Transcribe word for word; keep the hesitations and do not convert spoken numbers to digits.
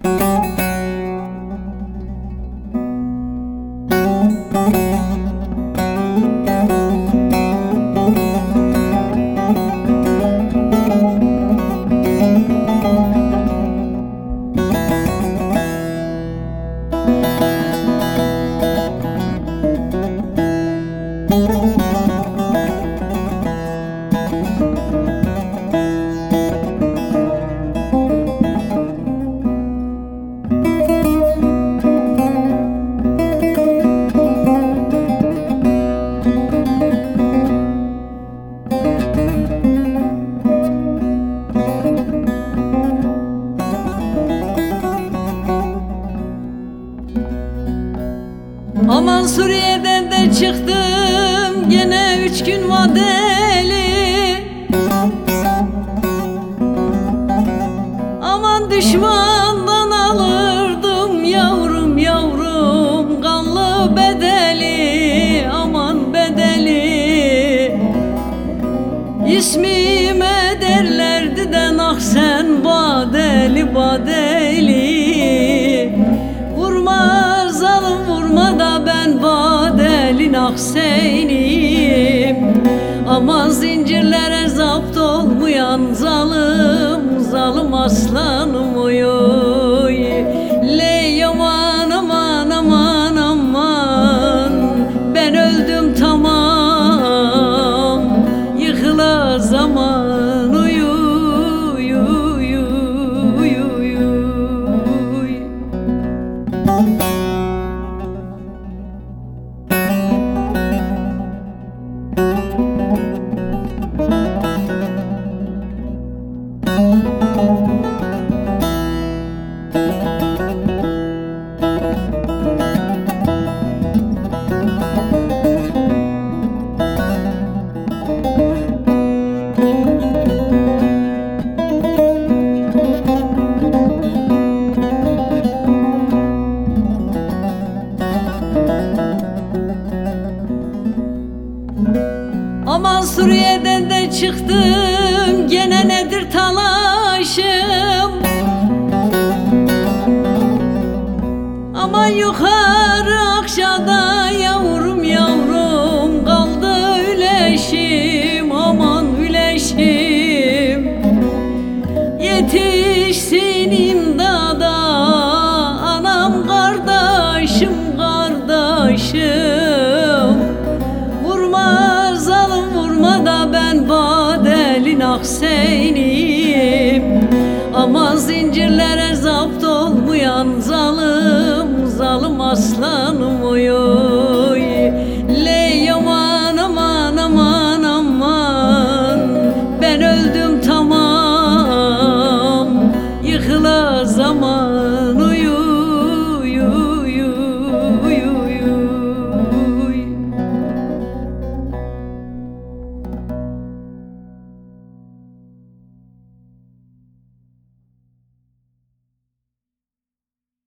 Aman Suriye'den de çıktım gene üç gün vadeli. Aman düşmandan alırdım yavrum yavrum kanlı bedeli, aman bedeli. İsmime derlerdi de nah sen badeli badeli. Vurma zalim vurma da ben badelin akseynim. Aman zincirlere zapt olmayan zalim zalim aslanım oy oy. Ley aman aman aman aman, ben öldüm tamam, yıkıla zaman uy uy uy uy uy uy. Aman Suriye'den de çıktım gene nedir talaşım. Aman yukarı Akşa'da yavrum yavrum kaldı üleşim, aman üleşim. Yetişsin imdada anam kardeşim kardeşim. Vurma zalim vurma da ben badelin akseynim. Aman zincirlere zapt olmayan zalim zalim aslanım oy.